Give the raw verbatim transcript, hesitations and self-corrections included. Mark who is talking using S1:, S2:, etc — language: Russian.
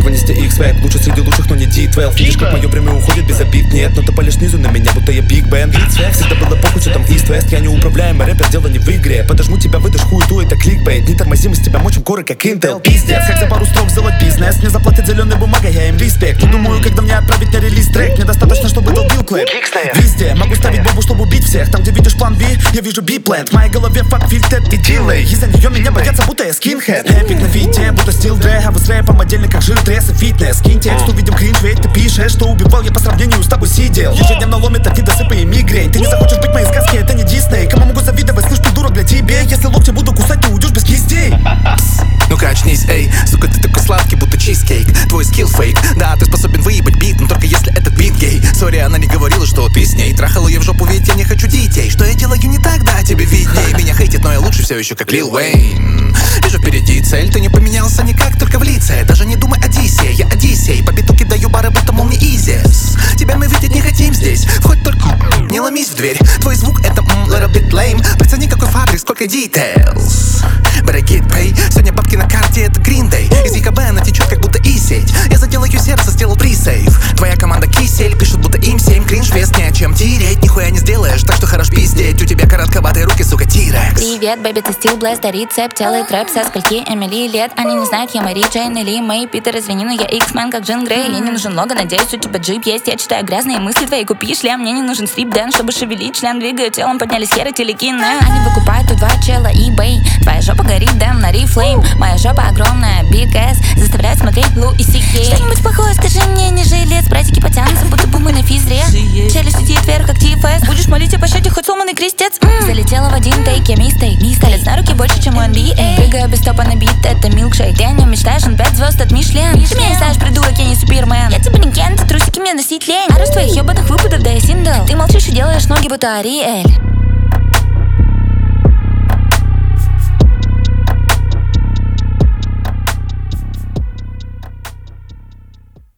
S1: нести их свайп. Лучше среди лучших, но не ди двенадцать. Видишь, как мое время уходит без обид. Нет, но ты палишь снизу на меня, будто я Биг Бен. Всегда было похуй, что там East-West. Я неуправляемый рэпер, дело не в игре. Подожму тебя, выдашь хуету, это кликбейт. Не тормозим, из тебя мочим горы, как Intel. Пиздец, как за пару строк сделать бизнес. Мне заплатят зеленой бумагой, я им респект. Не думаю, когда мне отправить на релиз трек. Мне достаточно, чтобы долбил клэп. Везде могу ставить бомбу, чтобы убить всех. Там, где видишь план B, я вижу B-плент. В моей голове факт, фильтет и дилей. Из-за нее меня боятся, будто я скинхед. Эпик на фите, будто стил дрэг. А вы с рэпом отдельно, как жир, тресс и фитнес. Скинь текст, увидим кринж, ведь ты пишешь, что убивал я по сравнению с тобой сидел. Ежедневно ломит от недосыпа и мигрень. Ты не захочешь быть моей сказки, это не Дисней. Кому могу завидовать, слышь, придурок, для тебе. Если локти буду кусать, ты уйдешь без кистей.
S2: Ну-ка очнись, эй, сука, ты такой сладкий, будто чизкейк. Твой скилл фейк, да, ты способен выебать бит, но только если этот бит гей. Сори, она не говорила, что ты с ней. Трахала ее в жопу, ведь я не хочу детей. Что я делаю не так, да, тебе видней. Меня хейтит, но я лучше все еще как Лил Уэйн. Вижу впереди цель, ты не поменялся никак, только в лице. Даже не думай Одиссей, я Одиссей. По биту кидаю бары, будто мол не изис. Тебя мы видеть не хотим здесь. Входь только, не ломись в дверь. Твой звук это mm, little bit lame. Прицени какой фабрик, сколько details. But I get paid. Сегодня бабки на карте, это Green Day. Из ЕКБ она течет, как будто и-сеть. Я заделаю сердце, сделал пресейв. Твоя команда кисель, пишут, будто им семь. Кринж вес не о чем тереть, нихуя не сделаешь. Так что хорош пиздеть, у тебя коротковатые руки, сука, тирекс.
S3: Привет, бэби, ты стил блэст, а рецепт делает рэп со скольки Эмили лет. Они не знают, я Мэри Джейн или Мэй Питер, извини, но я X-мен, как Джин Грей. Мне не нужен лого, надеюсь, у тебя джип есть. Я читаю грязные мысли твои, купи шлем. Мне не нужен стрип-дэн, чтобы шевелить член. Двигаю телом, поднялись херы телекины. Они выкупают тут два чела, eBay. Твоя жопа горит, дэм, на рифлейм. Моя жопа огромная, big ass. Заставляет смотреть Blue и си кей. Что-нибудь плохое скажи мне, не жилец. Братики потянутся, будто бы мы на физре. Челюсть летит вверх, как ти эф эс. Будешь молить о пощаде, хоть сломанный крестец. М-м. Залетела в один тейк, я мистейк. Палец на руки больше, чем у эн би эй. Прыгаю без стопа на бит, это милкшейк. Ты о нем мечтаешь, он пять звезд от Мишлен. Ты меня не знаешь, придурок, я не супермен. Я типа не Кен, ты трусики мне носить лень. А рост твоих ебаных выпадов, да я синдл. Ты молчишь и делаешь ноги, будто Ариэль.